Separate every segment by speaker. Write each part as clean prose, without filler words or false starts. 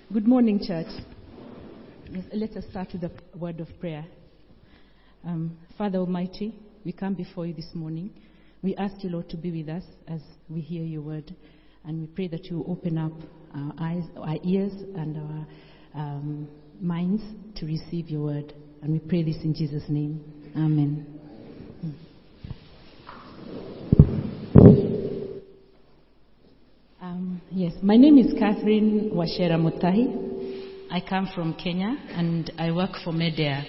Speaker 1: Good morning, church. Yes, let us start with a word of prayer. Father Almighty, we come before you this morning. We ask you, Lord, to be with us as we hear your word. And we pray that you open up our eyes, our ears, and our minds to receive your word. And we pray this in Jesus' name. Amen. Yes, my name is Catherine Washera Mutahi. I come from Kenya and I work for Medea.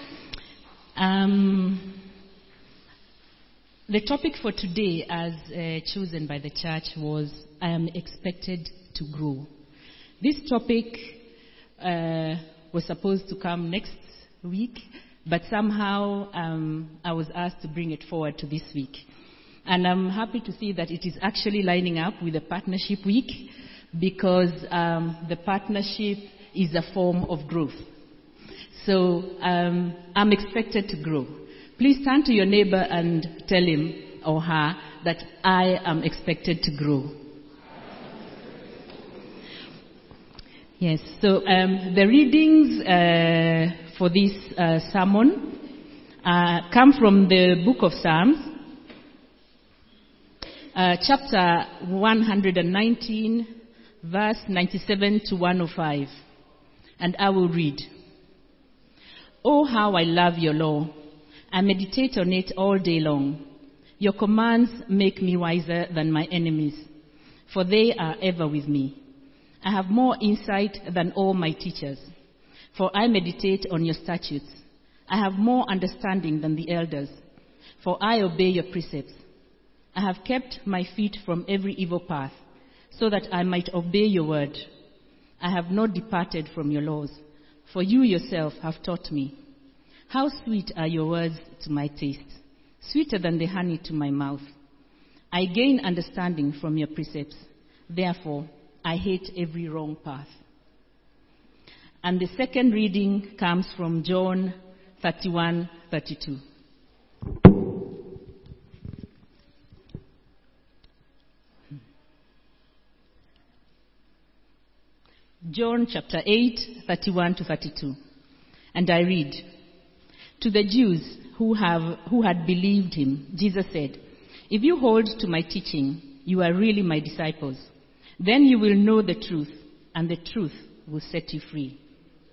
Speaker 1: The topic for today, as chosen by the church, was I am expected to grow. This topic was supposed to come next week, but somehow I was asked to bring it forward to this week. And I'm happy to see that it is actually lining up with the Partnership Week, because the partnership is a form of growth. So I'm expected to grow. Please turn to your neighbor and tell him or her that I am expected to grow. Yes, so the readings for this sermon come from the book of Psalms, chapter 119, verse 97 to 105. And I will read. Oh, how I love your law. I meditate on it all day long. Your commands make me wiser than my enemies, for they are ever with me. I have more insight than all my teachers, for I meditate on your statutes. I have more understanding than the elders, for I obey your precepts. I have kept my feet from every evil path, so that I might obey your word. I have not departed from your laws, for you yourself have taught me. How sweet are your words to my taste, sweeter than the honey to my mouth. I gain understanding from your precepts. Therefore, I hate every wrong path. And the second reading comes from John 31:32. John chapter 8, 31 to 32. And I read, to the Jews who had believed him, Jesus said, if you hold to my teaching, you are really my disciples. Then you will know the truth, and the truth will set you free.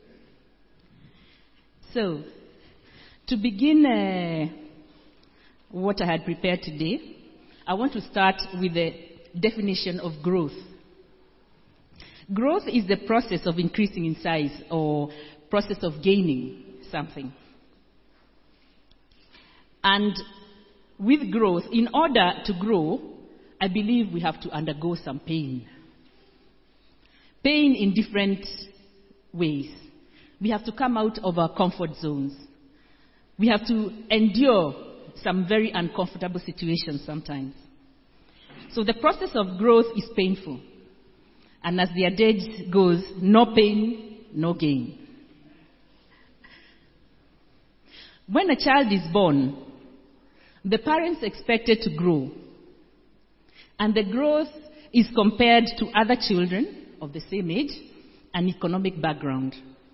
Speaker 1: So, to begin what I had prepared today, I want to start with the definition of growth. Growth is the process of increasing in size or process of gaining something. And with growth, in order to grow, I believe we have to undergo some pain. Pain in different ways. We have to come out of our comfort zones. We have to endure some very uncomfortable situations sometimes. So the process of growth is painful. And as the adage goes, no pain, no gain. When a child is born, the parents expected to grow. And the growth is compared to other children of the same age and economic background.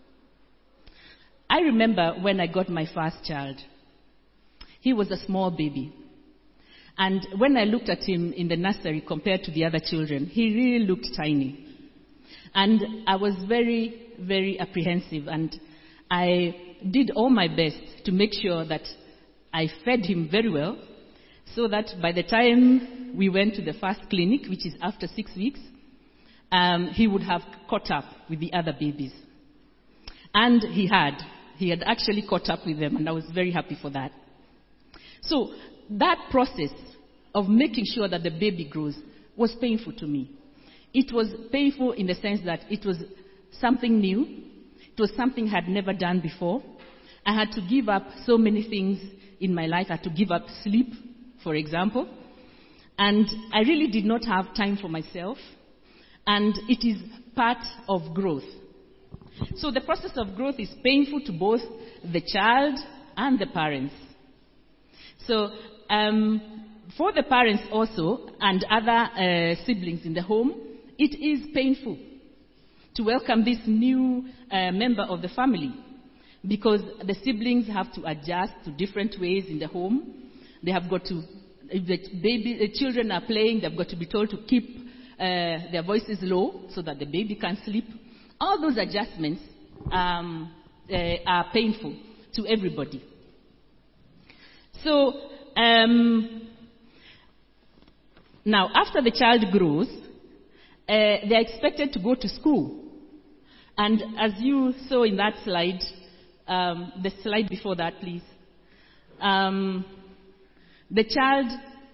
Speaker 1: I remember when I got my first child. He was a small baby. And when I looked at him in the nursery compared to the other children, he really looked tiny. And I was very, very apprehensive. And I did all my best to make sure that I fed him very well, so that by the time we went to the first clinic, which is after 6 weeks, he would have caught up with the other babies. And he had actually caught up with them, and I was very happy for that. So that process of making sure that the baby grows was painful to me. It was painful in the sense that it was something new. It was something I had never done before. I had to give up so many things in my life. I had to give up sleep, for example. And I really did not have time for myself. And it is part of growth. So the process of growth is painful to both the child and the parents. So for the parents also and other siblings in the home, it is painful to welcome this new member of the family, because the siblings have to adjust to different ways in the home. They have got to, if the children are playing, they've got to be told to keep their voices low so that the baby can sleep. All those adjustments are painful to everybody. So, now after the child grows, they're expected to go to school. And as you saw in that slide, the slide before that, please. The child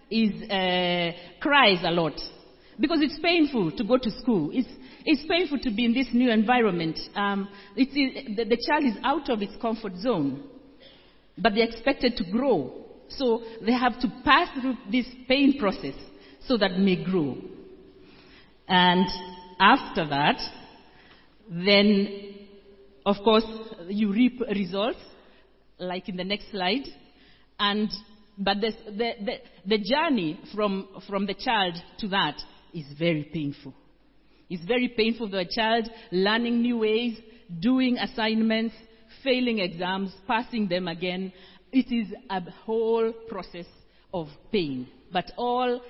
Speaker 1: cries a lot because it's painful to go to school. It's painful to be in this new environment. The child is out of its comfort zone, but they're expected to grow. So they have to pass through this pain process so that they may grow. And after that, then, of course, you reap results, like in the next slide. But the journey from the child to that is very painful. It's very painful for the child, learning new ways, doing assignments, failing exams, passing them again. It is a whole process of pain, but all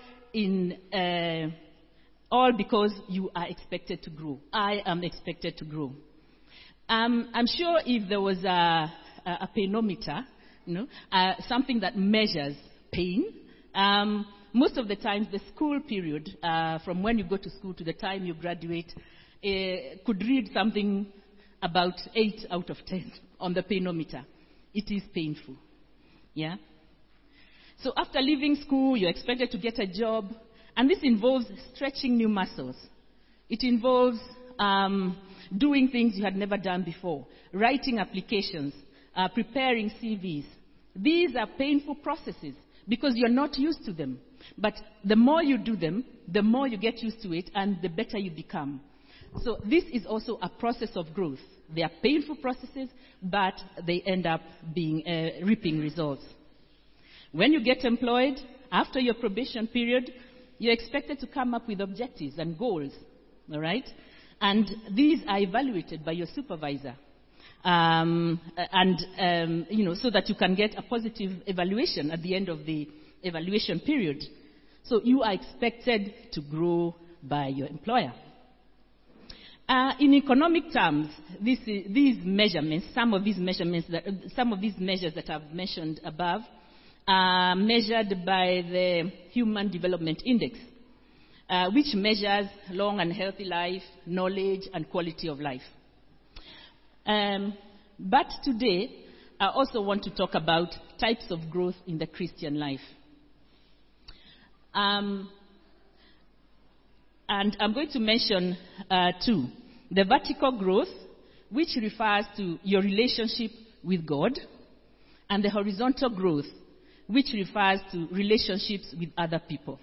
Speaker 1: because you are expected to grow. I am expected to grow. I'm sure if there was a painometer, something that measures pain, most of the times the school period, from when you go to school to the time you graduate, could read something about 8 out of 10 on the painometer. It is painful. Yeah? So after leaving school, you're expected to get a job, and this involves stretching new muscles. It involves doing things you had never done before, writing applications, preparing CVs. These are painful processes because you're not used to them. But the more you do them, the more you get used to it, and the better you become. So this is also a process of growth. They are painful processes, but they end up being reaping results. When you get employed, after your probation period, you're expected to come up with objectives and goals, all right? And these are evaluated by your supervisor, so that you can get a positive evaluation at the end of the evaluation period. So you are expected to grow by your employer. In economic terms, these measurements, some of these measures that I've mentioned above, are measured by the Human Development Index, which measures long and healthy life, knowledge, and quality of life. But today, I also want to talk about types of growth in the Christian life. And I'm going to mention two. The vertical growth, which refers to your relationship with God, and the horizontal growth, which refers to relationships with other people.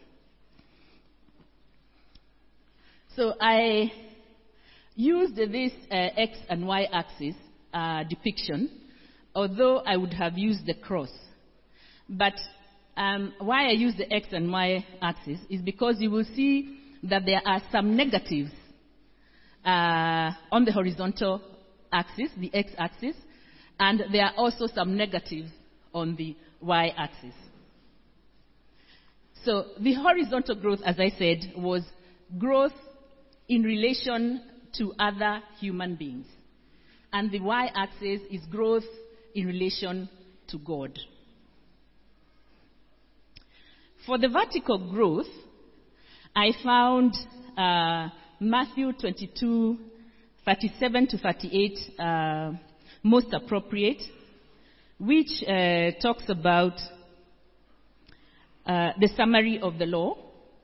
Speaker 1: So I used this X and Y axis depiction, although I would have used the cross. But why I use the X and Y axis is because you will see that there are some negatives on the horizontal axis, the X axis, and there are also some negatives on the Y axis. So the horizontal growth, as I said, was growth in relation to other human beings. And the Y axis is growth in relation to God. For the vertical growth, I found Matthew 22, 37 to 38 most appropriate, which talks about the summary of the law.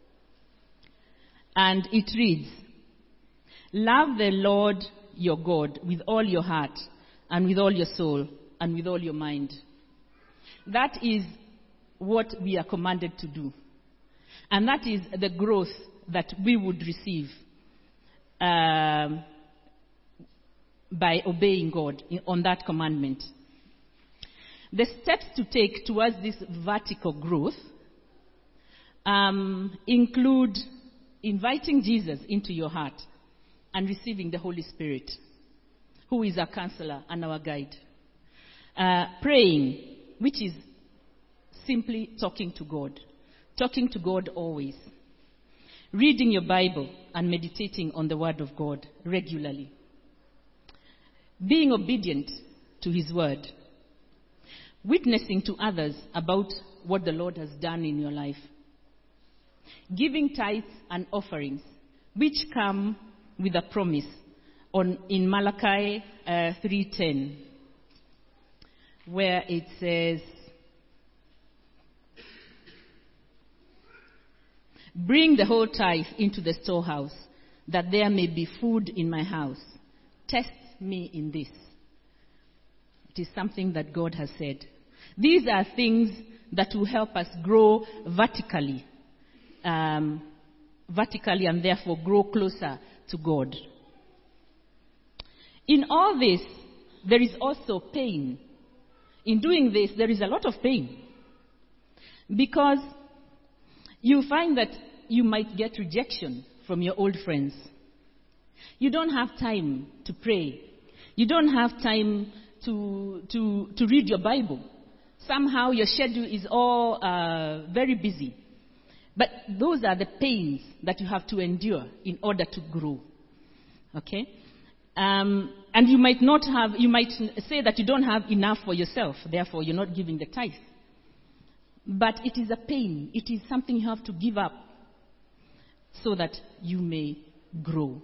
Speaker 1: And it reads, "Love the Lord your God with all your heart and with all your soul and with all your mind." That is what we are commanded to do. And that is the growth that we would receive by obeying God on that commandment. The steps to take towards this vertical growth include inviting Jesus into your heart. and receiving the Holy Spirit, who is our counselor and our guide. Praying, which is simply talking to God always. Reading your Bible and meditating on the Word of God regularly. Being obedient to His Word. Witnessing to others about what the Lord has done in your life. Giving tithes and offerings, which come with a promise in Malachi 3:10, where it says, "Bring the whole tithe into the storehouse, that there may be food in my house. Test me in this." It is something that God has said. These are things that will help us grow vertically, and therefore grow closer to God. In all this, there is also pain. In doing this, there is a lot of pain. Because you find that you might get rejection from your old friends. You don't have time to pray. You don't have time to read your Bible. Somehow your schedule is all very busy. But those are the pains that you have to endure in order to grow. Okay? And you might say that you don't have enough for yourself, therefore you're not giving the tithe. But it is a pain. It is something you have to give up so that you may grow.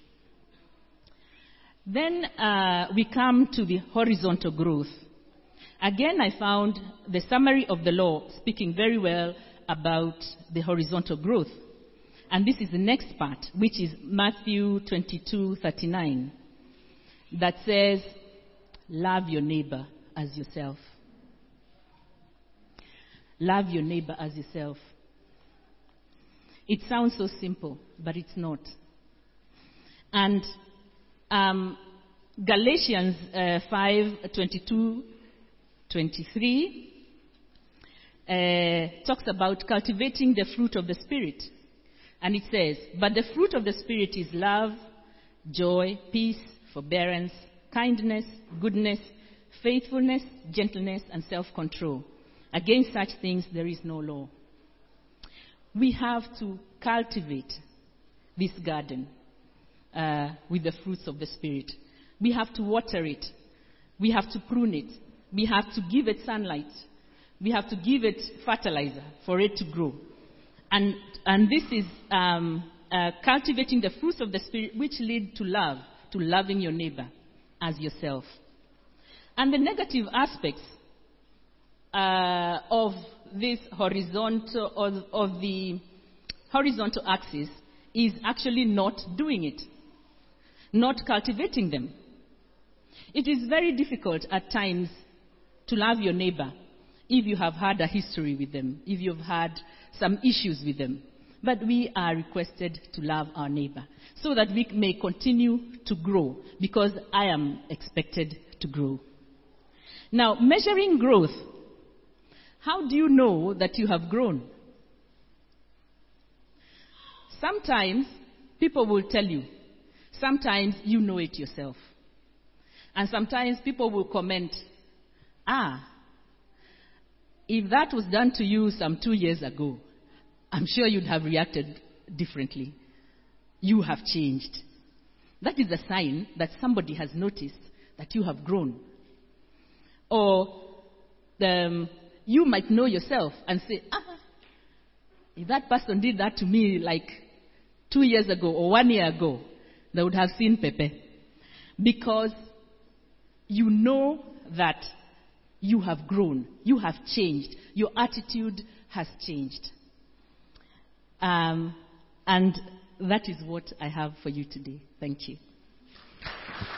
Speaker 1: Then we come to the horizontal growth. Again, I found the summary of the law speaking very well about the horizontal growth. And this is the next part, which is Matthew 22:39, that says, "Love your neighbor as yourself." Love your neighbor as yourself. It sounds so simple, but it's not. And Galatians 5:22-23 talks about cultivating the fruit of the Spirit. And it says, "But the fruit of the Spirit is love, joy, peace, forbearance, kindness, goodness, faithfulness, gentleness, and self-control. Against such things there is no law." We have to cultivate this garden with the fruits of the Spirit. We have to water it. We have to prune it. We have to give it sunlight. We have to give it fertilizer for it to grow. And this is cultivating the fruits of the Spirit, which lead to love, to loving your neighbor as yourself. And the negative aspects of this horizontal, of the horizontal axis, is actually not doing it, not cultivating them. It is very difficult at times to love your neighbor if you have had a history with them, if you've had some issues with them. But we are requested to love our neighbor so that we may continue to grow, because I am expected to grow. Now, measuring growth. How do you know that you have grown? Sometimes people will tell you. Sometimes you know it yourself. And sometimes people will comment, if that was done to you some 2 years ago, I'm sure you'd have reacted differently. You have changed. That is a sign that somebody has noticed that you have grown. Or you might know yourself and say, if that person did that to me like 2 years ago or 1 year ago, they would have seen Pepe. Because you know that you have grown, you have changed, your attitude has changed. And that is what I have for you today. Thank you.